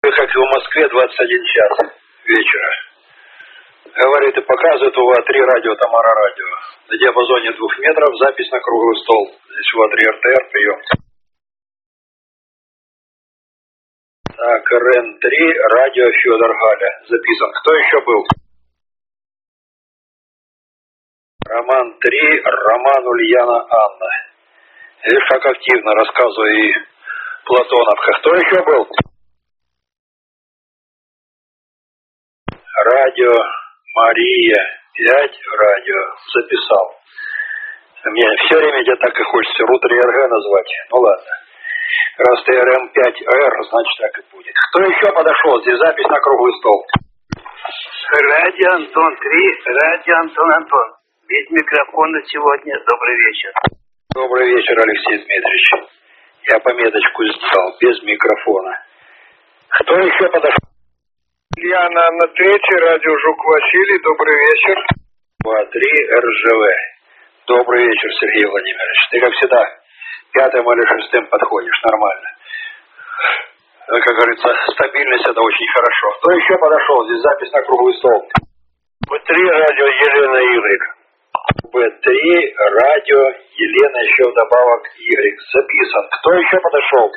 Как и в Москве, 21 час вечера. Говорит и показывает УВА-3 радио Тамара Радио. На диапазоне 2 метров, запись на круглый стол. Здесь УВА-3 РТР, прием. Так, РН-3, радио Федор Галя. Записан. Кто еще был? Роман-3, Роман Ульяна Анна. Видишь, как активно рассказываю и Платоновка. Кто еще был? Радио Мария 5, радио. Записал. Мне все время тебе так и хочется рутер РГ назвать. Ну ладно. Раз ты РМ5Р, значит так и будет. Кто еще подошел? Здесь запись на круглый стол. Радио Антон 3, радио Антон. Без микрофона сегодня. Добрый вечер. Добрый вечер, Алексей Дмитриевич. Я пометочку сделал, без микрофона. Кто еще подошел? Ульяна Анна 3, радио Жук Василий, добрый вечер. УВА-3 РЖВ. Добрый вечер, Сергей Владимирович. Ты, как всегда, пятым или шестым подходишь, нормально. Как говорится, стабильность — это очень хорошо. Кто еще подошел? Здесь запись на круглый стол. Б3, радио Елена Y. Б3, радио Елена, еще вдобавок Y. Записан. Кто еще подошел?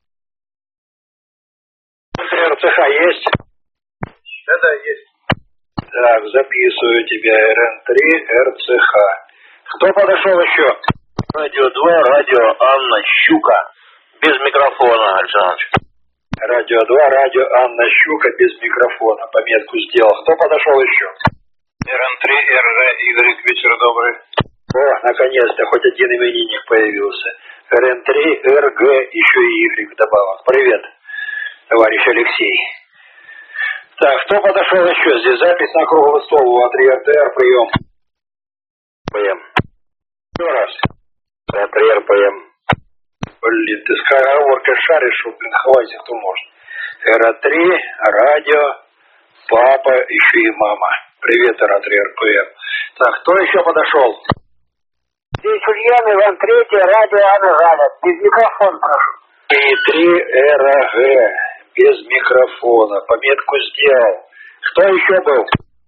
РЦХ есть? Да, есть. Так, записываю тебя. РН3, РЦХ. Кто подошел еще? Радио 2, радио Анна Щука. Без микрофона, Александр. Радио 2, радио Анна Щука, без микрофона. Пометку сделал. Кто подошел еще? РН3, РY, вечер добрый. О, наконец-то, хоть один именинник появился. РН3, РГ, еще и Y вдобавок. Привет, товарищ Алексей. Так, кто подошел еще? Здесь запись на круглый стол. УВА-3 РТР, прием. ПМ. Еще раз. РТР ПМ. Блин, ты скороговоркой шаришь, блин, хватит, кто может. РА-3, радио, папа, еще и мама. Привет, РА-3 РПМ. Так, кто еще подошел? Здесь Ульяна, Иван 3, радио Анна Галя. Без микрофона, прошу. И3 РАГ, без микрофона. Пометку сделал. Кто еще был?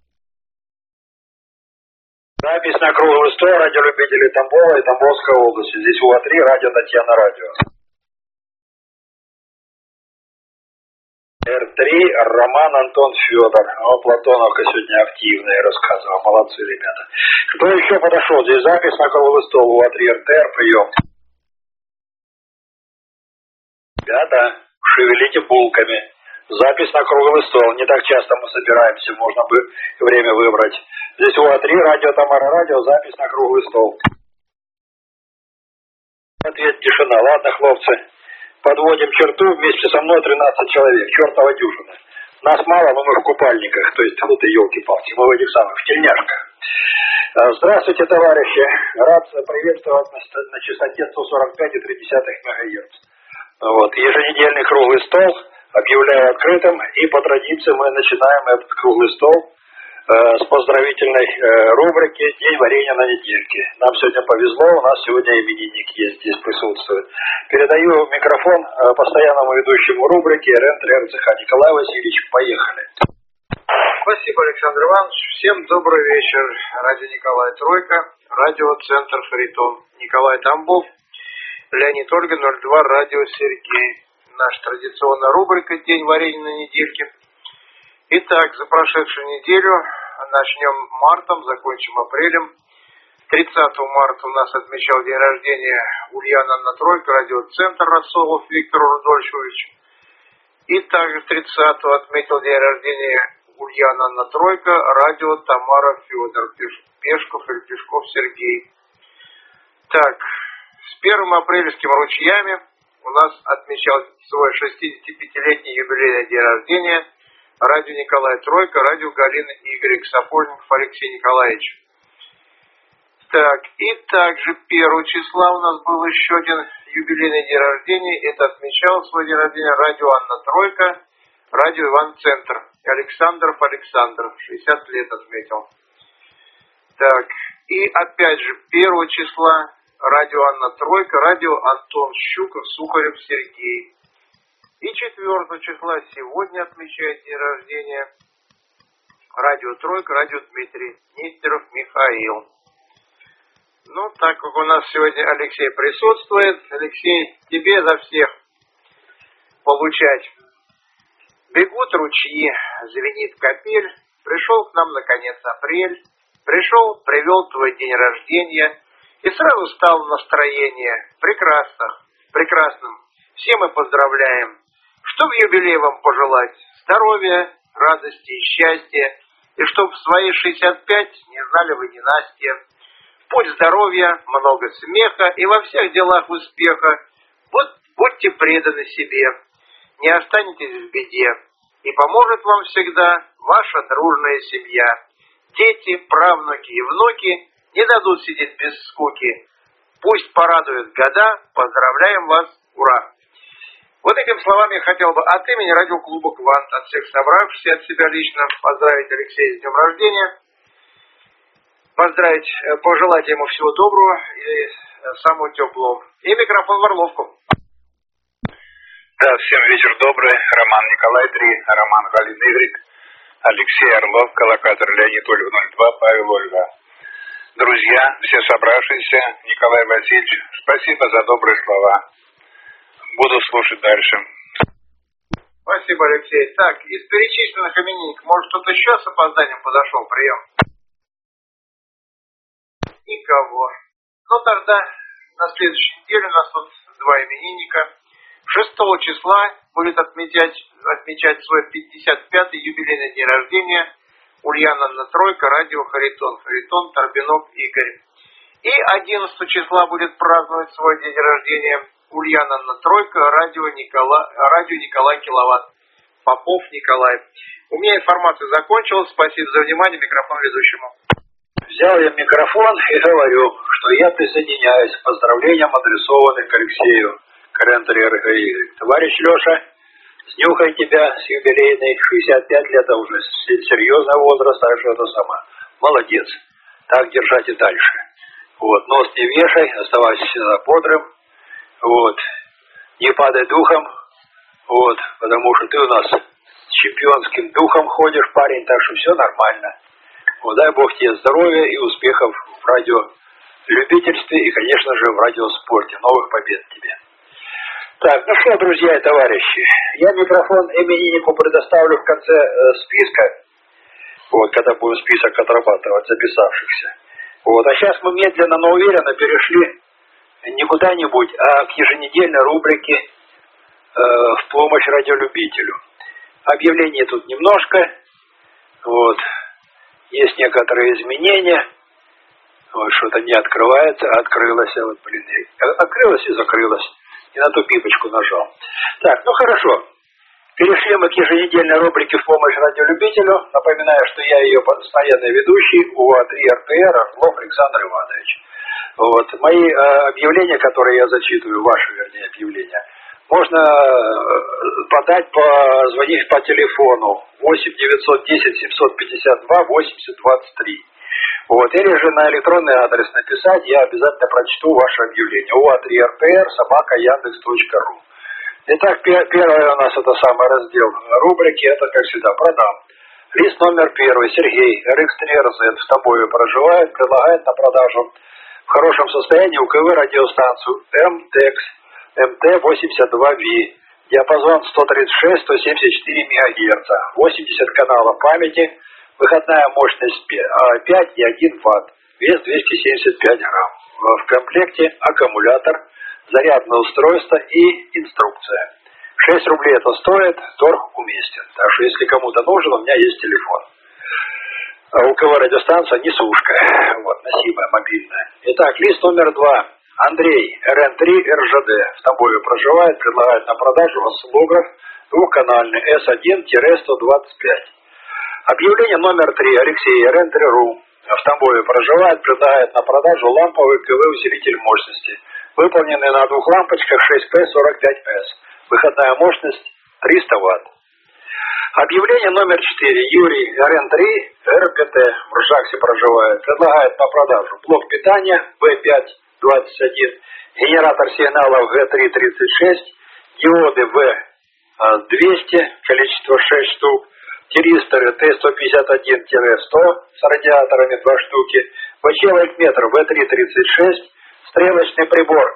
Запись на круглый стол, радиолюбители Тамбова и Тамбовской области. Здесь УВА-3, радио Татьяна Радио. Р3, Роман Антон Федор. О, Платоновка сегодня активная, рассказывал. Молодцы, ребята. Кто еще подошел? Здесь запись на круглый стол. УВА-3 РТР, прием. Ребята, шевелите булками. Запись на круглый стол. Не так часто мы собираемся, можно бы время выбрать. Здесь УВА-3, радио Тамара Радио, запись на круглый стол. Ответ тишина. Ладно, хлопцы, подводим черту. Вместе со мной 13 человек. Чертова дюжина. Нас мало, но мы в купальниках. То есть, вот и елки-палки. Мы в этих самых, в тельняшках. Здравствуйте, товарищи. Рад приветствовать на частоте 145,3 МГц. Вот. Еженедельный круглый стол. Объявляю открытым. И по традиции мы начинаем этот круглый стол с поздравительной рубрики «День варенья на недельке». Нам сегодня повезло, у нас сегодня именинник есть, здесь присутствует. Передаю микрофон постоянному ведущему рубрики РН3 РЦХ. Николай Васильевич, поехали. Спасибо, Александр Иванович. Всем добрый вечер. Радио Николай Тройка, радиоцентр Харитон. Николай Тамбов, Леонид Ольга, 02, радио Сергей. Наша традиционная рубрика «День варенья на недельке». Итак, за прошедшую неделю начнем мартом, закончим апрелем. 30 марта у нас отмечал день рождения Ульяна Анна Тройка, радиоцентр Рассолов Виктор Рудольфович. И также 30-го отметил день рождения Ульяна Анна Тройка, радио Тамара Федор, Пешков или Пешков Сергей. Так, с 1 апрельскими ручьями у нас отмечал свой 65-летний юбилейный день рождения радио Николай Тройка, радио Галина Y, Сапожников Алексей Николаевич. Так, и также 1 числа у нас был еще один юбилейный день рождения. Это отмечал свой день рождения радио Анна Тройка, радио Иван Центр. Александров Александр, 60 лет отметил. Так, и опять же 1 числа радио Анна Тройка, радио Антон Щуков, Сухарев Сергей. И 4 числа сегодня отмечает день рождения радио Тройка, радио Дмитрий Нестеров Михаил. Ну, так как у нас сегодня Алексей присутствует, Алексей, тебе за всех получать. Бегут ручьи, звенит капель, пришел к нам наконец апрель, пришел, привел твой день рождения, и сразу стало настроение прекрасным. Все мы поздравляем. Что в юбилей вам пожелать? Здоровья, радости и счастья, и чтоб в свои 65 не знали вы ненастья. Путь здоровья, много смеха и во всех делах успеха. Вот будьте преданы себе, не останетесь в беде, и поможет вам всегда ваша дружная семья. Дети, правнуки и внуки не дадут сидеть без скуки. Пусть порадуют года, поздравляем вас, ура! Вот этими словами я хотел бы от имени радиоклуба «Квант», от всех собравшихся, от себя лично поздравить Алексея с днем рождения. Поздравить, пожелать ему всего доброго и самого теплого. И микрофон в Орловку. Да, всем вечер добрый. Роман Николай 3, Роман Галина Игорь, Алексей Орлов, коллокатор Леонид Ольга 02, Павел Ольга. Друзья, все собравшиеся, Николай Васильевич, спасибо за добрые слова. Буду слушать дальше. Спасибо, Алексей. Так, из перечисленных именинников, может, кто-то еще с опозданием подошел? Прием. Никого. Ну, тогда на следующей неделе у нас тут 2 именинника. 6 числа будет отмечать свой 55-й юбилейный день рождения Ульяна Анна Тройка, радио Харитон Торбинов Игорь. И 11 числа будет праздновать свой день рождения Ульяна Анна Тройка, радио Николай Киловатт, Попов Николай. У меня информация закончилась. Спасибо за внимание. Микрофон ведущему. Взял я микрофон и говорю, что я присоединяюсь к поздравлениям, адресованным к Алексею РГИ. Товарищ Леша, снюхай тебя с юбилейной, 65 лет, а уже серьезный возраст, так что это сама. Молодец. Так держать и дальше. Вот, нос не вешай, оставайся всегда бодрым. Вот, не падай духом. Вот, потому что ты у нас с чемпионским духом ходишь, парень, так что все нормально. Вот, дай Бог тебе здоровья и успехов в радиолюбительстве и, конечно же, в радиоспорте. Новых побед тебе. Так, ну что, друзья и товарищи, я микрофон имениннику предоставлю в конце списка, вот, когда будем список отрабатывать записавшихся. Вот, а сейчас мы медленно, но уверенно перешли не куда-нибудь, а к еженедельной рубрике в помощь радиолюбителю. Объявлений тут немножко, вот, есть некоторые изменения, вот, что-то не открывается, а открылось, вот, блин, открылось и закрылось. И на ту пипочку нажал. Так, ну хорошо. Перешли мы к еженедельной рубрике «В помощь радиолюбителю». Напоминаю, что я ее постоянный ведущий, УА-3 РТР Орлов Александр Иванович. Вот. Мои объявления, которые я зачитываю, ваши, вернее, объявления, можно позвонив по телефону 8 910 752 80 23. Вот, или же на электронный адрес написать, я обязательно прочту ваше объявление. ua3rpr@yandex.ru. Итак, первое у нас это самый раздел рубрики, это, как всегда, продам. Лист номер 1. Сергей, RX3RZ, в Тобою проживает, предлагает на продажу в хорошем состоянии УКВ радиостанцию МТЭКС МТ-82В. Диапазон 136-174 МГц, 80 каналов памяти. Выходная мощность 5,1 Вт, вес 275 грамм. В комплекте аккумулятор, зарядное устройство и инструкция. 6 рублей это стоит, торг уместен. Так что если кому-то нужен, у меня есть телефон. УКВ радиостанция несушка, вот, носимая, мобильная. Итак, лист номер 2. Андрей, РН3РЖД, в Тобою проживает, предлагает на продажу осциллограф двухканальный S1-125. Объявление номер 3. Алексей, РН3РУ, в Тамбове проживает, предлагает на продажу ламповый КВ-усилитель мощности, выполненный на двух лампочках 6P45S. Выходная мощность 300 Вт. Объявление номер 4. Юрий, РН3, РГТ, в Ржаксе проживает, предлагает на продажу блок питания В521, генератор сигналов Г336, диоды 200, количество 6 штук, тиристоры Т-151-100 с радиаторами 2 штуки, ВЧ-вольтметр В3-36, стрелочный прибор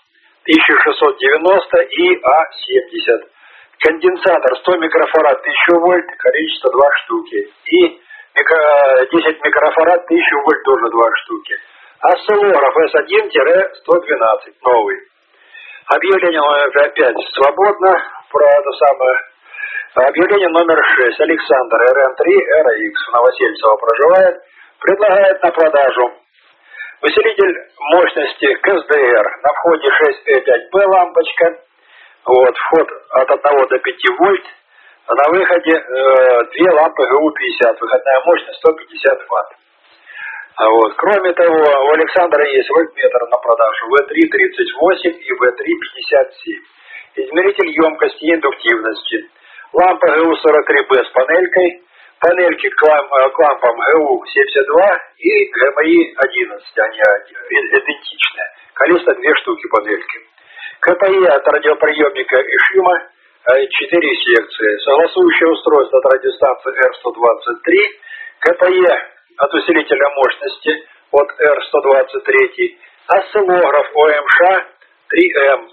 М1690 и А70, конденсатор 100 микрофарад 1000 вольт, количество 2 штуки, и 10 микрофарад 1000 вольт тоже 2 штуки. Осциллограф С1-112 новый. Объявление номер 5 свободно. Про это самое. Объявление номер 6. Александр, РН3, РХ, Новосельцево проживает. Предлагает на продажу усилитель мощности КСДР. На входе 6Э5Б лампочка. Вот, вход от 1 до 5 вольт. А на выходе 2 лампы ГУ-50. Выходная мощность 150 Вт. Вот. Кроме того, у Александра есть вольтметр на продажу В3-38 и В3-57. Измеритель емкости и индуктивности. Лампа ГУ-43Б с панелькой. Панельки к лампам ГУ-72 и ГМИ-11. Они идентичны. Количество 2 штуки панельки. КПЕ от радиоприемника Ишима 4 секции. Согласующее устройство от радиостанции R123. КПЕ от усилителя мощности от R123, осциллограф ОМШ 3М.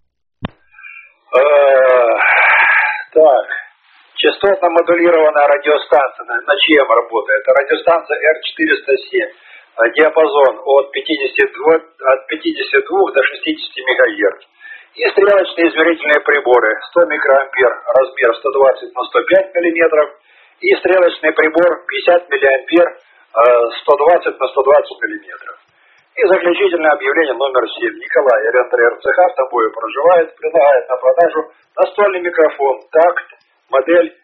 Так, частотно-модулированная радиостанция, на чем работает? Радиостанция R407, диапазон от 52 до 60 МГц. И стрелочные измерительные приборы 100 микроампер, размер 120 на 105 мм, и стрелочный прибор 50 миллиампер, 120 на 120 миллиметров. И заключительное объявление номер 7. Николай, РН3 РЦХ в Тамбове проживает, предлагает на продажу настольный микрофон такт, модель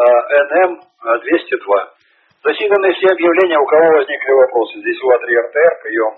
NM202. Засчитаны все объявления, у кого возникли вопросы. Здесь у А3 РТР, прием.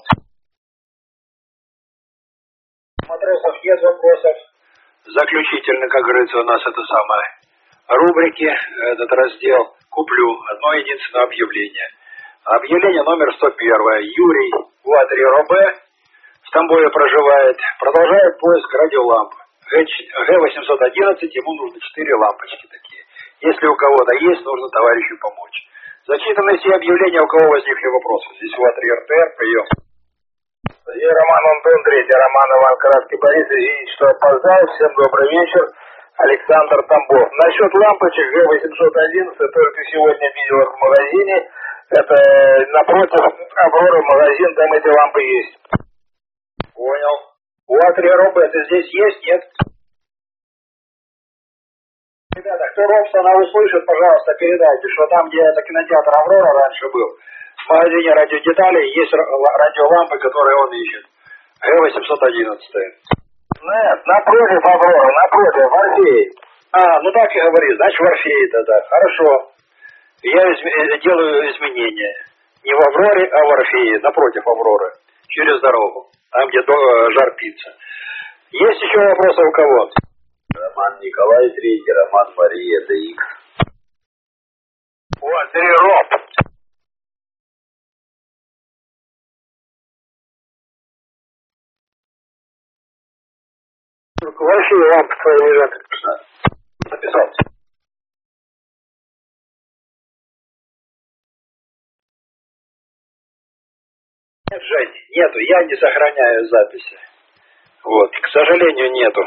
Матросов нет вопросов. Заключительно, как говорится, у нас это самое. Рубрики, этот раздел, куплю одно единственное объявление. Объявление номер 101. Юрий, УА3 РОБ, в Тамбове проживает, продолжает поиск радиоламп. Г811, ему нужно 4 лампочки такие. Если у кого-то есть, нужно товарищу помочь. Зачитаны все объявления, у кого возникли вопросы. Здесь УА3 РТР, прием. И Роман Антон, 3, Роман Иван Краски Борис, извините, что опоздал. Всем добрый вечер. Александр, Тамбов. Насчет лампочек Г811, только сегодня видел их в магазине. Это напротив Авроры магазин, там эти лампы есть. Понял. УА3 РОБ, это здесь есть, нет? Ребята, кто Робсона услышит, пожалуйста, передайте, что там, где это кинотеатр Аврора раньше был, в магазине радиодеталей есть радиолампы, которые он ищет. Г811. Нет, напротив Аврора, напротив, в Орфее. Ну так и говори, значит в Орфее тогда. Хорошо. Я делаю изменения. Не в Авроре, а в Орфее, напротив Авроры. Через дорогу. Там, где жар-пицца. Есть еще вопросы у кого? Роман Николай, 3, Роман Мария, ДХ. Вот, 3 Роб. В Орфее лампы твои лежат. Записал. Нет, Жень, нету, я не сохраняю записи. Вот, к сожалению, нету.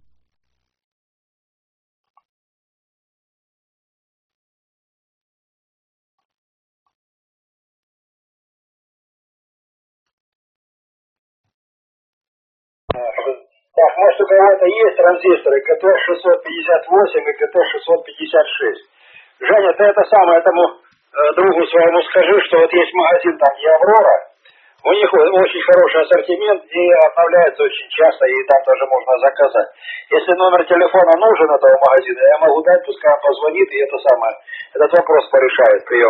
Так, может у кого-то есть транзисторы КТ-658 и КТ-656. Женя, ты это самое этому другу своему скажи, что вот есть магазин там, где Аврора. У них очень хороший ассортимент и обновляется очень часто, и там тоже можно заказать. Если номер телефона нужен этого магазина, я могу дать, пускай он позвонит, и это самое, этот вопрос порешает. Прием.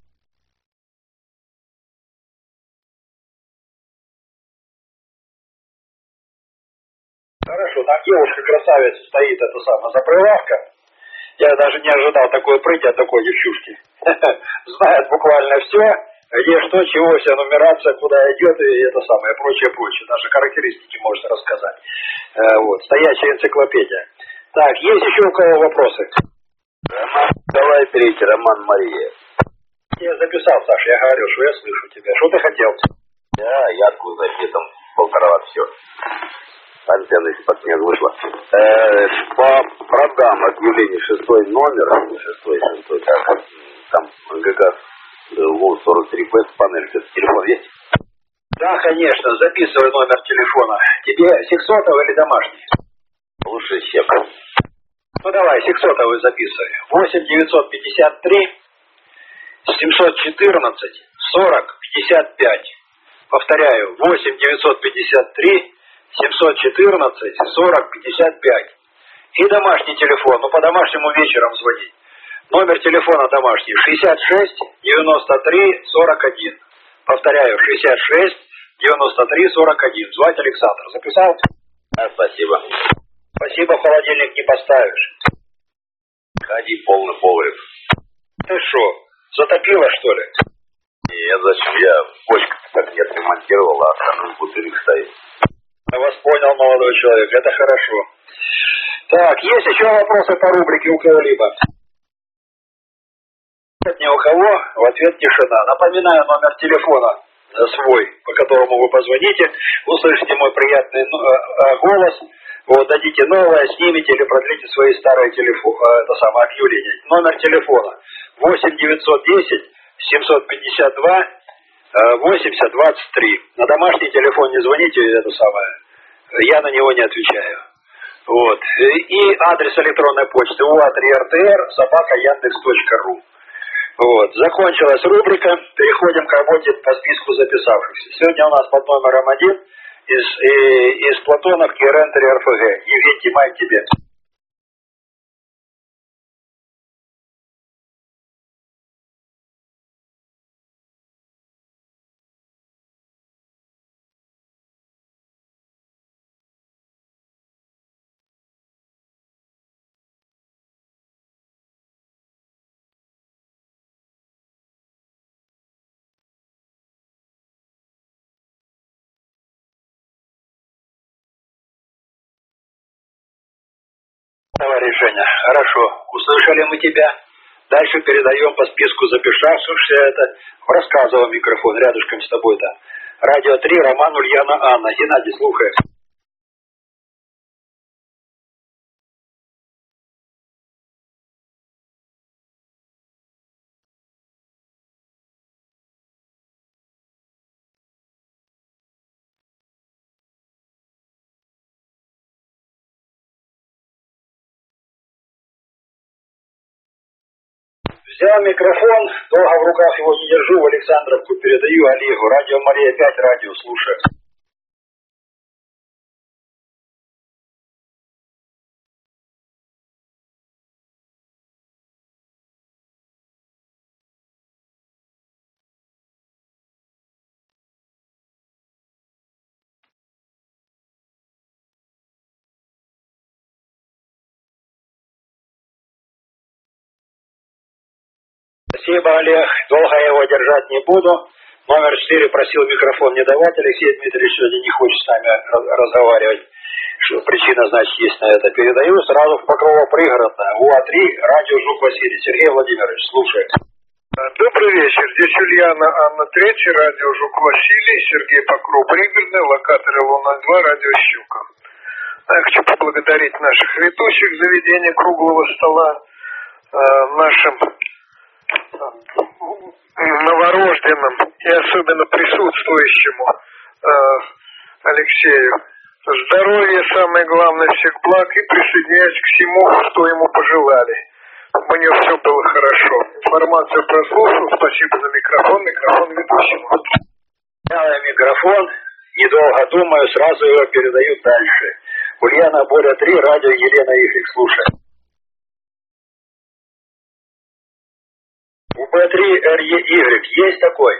Хорошо, там девушка-красавица стоит, это самое, за прилавком. Я даже не ожидал такой прыти от такой девчушки. Знает буквально все. Где что, чего, вся нумерация, куда идет и это самое, прочее. Даже характеристики может рассказать. Вот, стоящая энциклопедия. Так, есть еще у кого вопросы? Роман Николай III, Роман Мария. Я записал, Саша, я говорил, что я слышу тебя. Что ты хотел? Да, ядку записал, 1,5 все. Антенна из-под меня вышла. Продам объявление 6 номер, 6, так, там МГК ЛО-43П с панельки. Телефон есть? Да, конечно, записывай номер телефона. Тебе сексотовый или домашний? Лучше сек. Ну давай, сексотовый записывай. 8-953 714 40 55. Повторяю, 8-953 714 40 55. И домашний телефон, ну по домашнему вечером звонить. Номер телефона домашний 66 93 41. Повторяю, 66 93 41. Звать Александр. Записал? Да, спасибо. Спасибо, в холодильник не поставишь. Ходи, полный погреб. Ты что, затопило что ли? Нет, зачем? Я бочку так не отремонтировал, а там бутылек стоит. Я вас понял, молодой человек, это хорошо. Так, есть еще вопросы по рубрике у кого-либо? Нет, ни у кого, в ответ тишина. Напоминаю номер телефона свой, по которому вы позвоните, услышите мой приятный голос, вот, дадите новое, снимите или продлите свои старые объявления. Номер телефона 8-910 752 80-23. На домашний телефон не звоните, я на него не отвечаю. Вот. И адрес электронной почты ua3rtr@yandex.ru. Вот. Закончилась рубрика. Переходим к работе по списку записавшихся. Сегодня у нас под номером 1 из Платоновки Рентери РФГ. Евгений, май тебе. Товарищ Женя, хорошо, услышали мы тебя. Дальше передаем по списку записавшихся это. Рассказывал микрофон рядышком с тобой-то. Радио 3, Роман, Ульяна, Анна. Геннадий, слухай. Взял микрофон, долго в руках его не держу, в Александровку передаю Олегу. Радио Мария 5, радио, слушаю. Спасибо, Олег. Долго я его держать не буду. Номер 4 просил микрофон не давать. Алексей Дмитриевич сегодня не хочет с нами разговаривать. Что причина, значит, есть на это. Передаю сразу в Покрово-Пригородное. УА-3, радио Жук Василий. Сергей Владимирович, слушай. Добрый вечер. Здесь Ульяна, Анна 3, радио Жук Василий, Сергей Покров-Пригородный, локатор ЛО-02, радио Щука. Я хочу поблагодарить наших ведущих заведения круглого стола, нашим новорожденным и особенно присутствующему Алексею. Здоровья, самое главное, всех благ, и присоединяюсь к всему, что ему пожелали. У него все было хорошо. Информацию прослушал, спасибо за микрофон ведущему. Взял микрофон, недолго думаю, сразу его передаю дальше. Ульяна, Боря 3, радио Елена Ихрик, слушай. У Б3РЕY есть такой?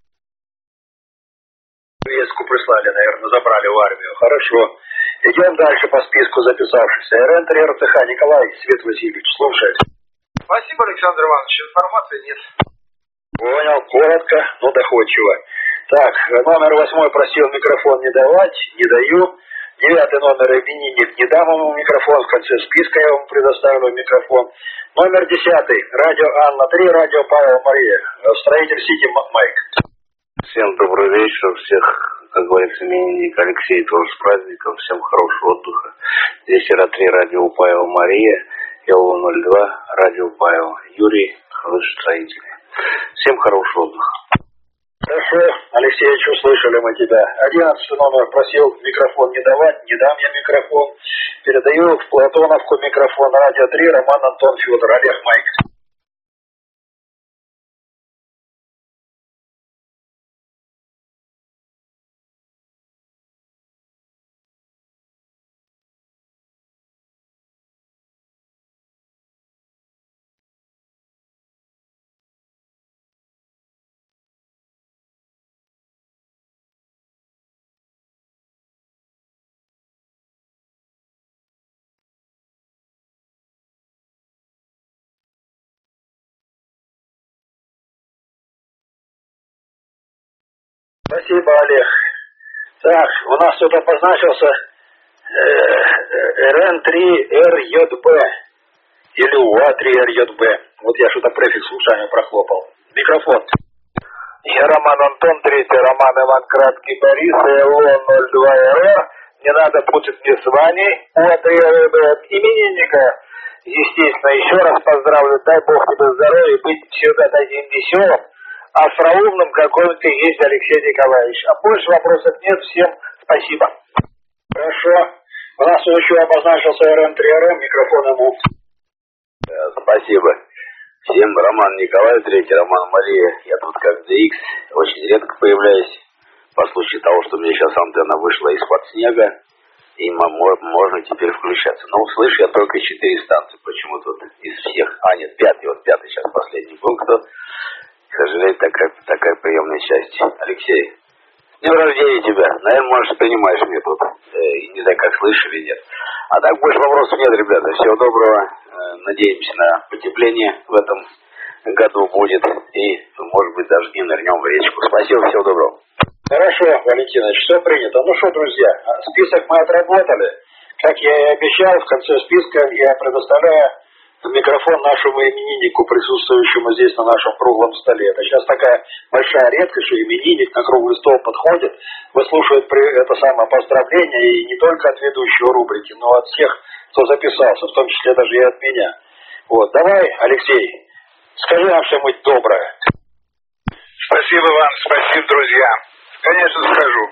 Вестку прислали, наверное, забрали в армию. Хорошо. Идем дальше по списку записавшихся. РНТР РТХ Николай Свет Васильевич, слушай. Спасибо, Александр Иванович. Информации нет. Понял, коротко, но доходчиво. Так, номер 8 просил микрофон не давать, не даю. 9 номер именинник, не дам ему микрофон, в конце списка я вам предоставлю микрофон. Номер 10, радио Анна 3, радио Павел Мария, строитель Сити Майк. Всем добрый вечер, всех, как говорится, именинник Алексей, тоже с праздником, всем хорошего отдыха. Здесь РА-3, радио Павел Мария, ЛО-02, радио Павел Юрий, строитель. Всем хорошего отдыха. Хорошо, Алексеевич, услышали мы тебя. 11 номер просил микрофон не давать, не дам я микрофон. Передаю в Платоновку микрофон, радио 3, Роман Антон Федор, Олег Майк. Спасибо, Олег. Так, у нас тут обозначился РН3РЙБ или УА3РЙБ. Вот я что-то префикс ушами прохлопал. Микрофон. Я Роман Антон, 3, Роман Иван Краткий Борис, ЛО-02РР. Не надо путать мне с Ваней. УА3РБ именинника. Естественно, еще раз поздравлю. Дай Бог тебе здоровья, быть всегда таким веселым. Остроумным, какой ты есть, Алексей Николаевич. А больше вопросов нет. Всем спасибо. Хорошо. У нас еще обозначился РН3РМ, микрофон ему. Спасибо. Всем Роман Николай, 3, Роман Мария. Я тут как DX, очень редко появляюсь. По случаю того, что у меня сейчас антенна вышла из-под снега. И можно теперь включаться. Но услышу я только 4 станции. Почему тут из всех? А, нет, 5. Вот 5 сейчас последний пункт. К сожалению, такая приемная часть. Алексей, с днем рождения тебя. Наверное, может, принимаешь меня тут. Не знаю, как слышишь или нет. А так больше вопросов нет, ребята. Всего доброго. Надеемся на потепление в этом году будет. И, может быть, даже не нырнем в речку. Спасибо, всего доброго. Хорошо, Валентинович, все принято. Ну что, друзья, список мы отработали. Как я и обещал, в конце списка я предоставляю микрофон нашему имениннику, присутствующему здесь на нашем круглом столе. Это сейчас такая большая редкость, что именинник на круглый стол подходит, выслушивает это самое поздравление, и не только от ведущего рубрики, но от всех, кто записался, в том числе даже и от меня. Вот, давай, Алексей, скажи нам что-нибудь доброе. Спасибо вам, спасибо, друзья. Конечно, скажу.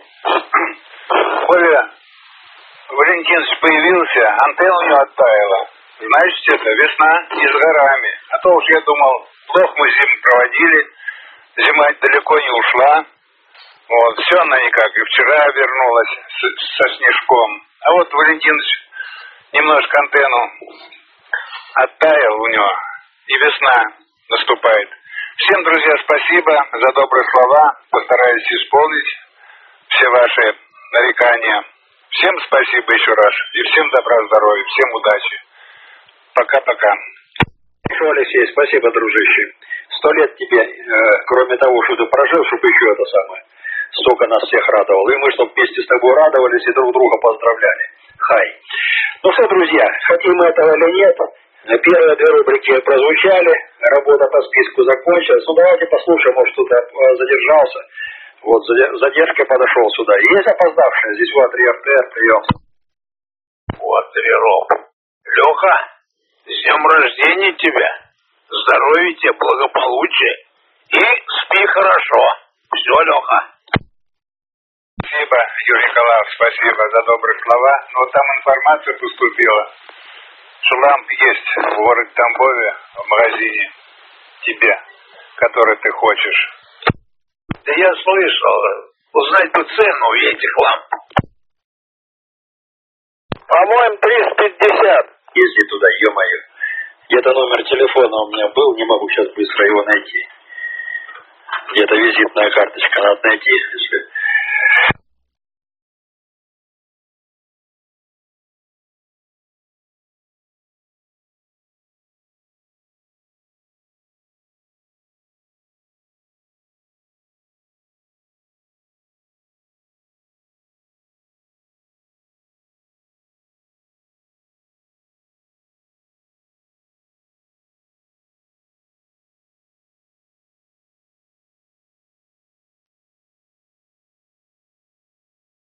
Коля Валентинович появился, антенна у него оттаяла. Значит, это весна не с горами. А то уж я думал, плохо мы зиму проводили, зима далеко не ушла. Вот, все она никак. И вчера вернулась со снежком. А вот Валентинович немножко антенну оттаял у него, и весна наступает. Всем, друзья, спасибо за добрые слова. Постараюсь исполнить все ваши нарекания. Всем спасибо еще раз. И всем добра, здоровья, всем удачи. Пока-пока. Хорошо, Алексей, спасибо, дружище. 100 лет тебе, кроме того, что ты прожил, чтобы еще это самое, столько нас всех радовало. И мы, чтобы вместе с тобой радовались и друг друга поздравляли. Хай. Ну что, друзья, хотим мы этого или нет, первые 2 рубрики прозвучали, работа по списку закончилась. Ну давайте послушаем, может кто-то задержался. Вот, задержкой подошел сюда. Есть опоздавшие? Здесь УА3 РТР, прием. УА3 РОП. Леха, с днем рождения тебя. Здоровья тебе, благополучия. И спи хорошо. Все, Леха. Спасибо, Юрий Николаевич, спасибо за добрые слова. Но вот там информация поступила, что ламп есть в городе Тамбове, в магазине, тебе, который ты хочешь. Да я слышал. Узнать бы цену этих ламп. По-моему, 350. Езди туда, ё-моё. Где-то номер телефона у меня был, не могу сейчас быстро его найти. Где-то визитная карточка надо найти, если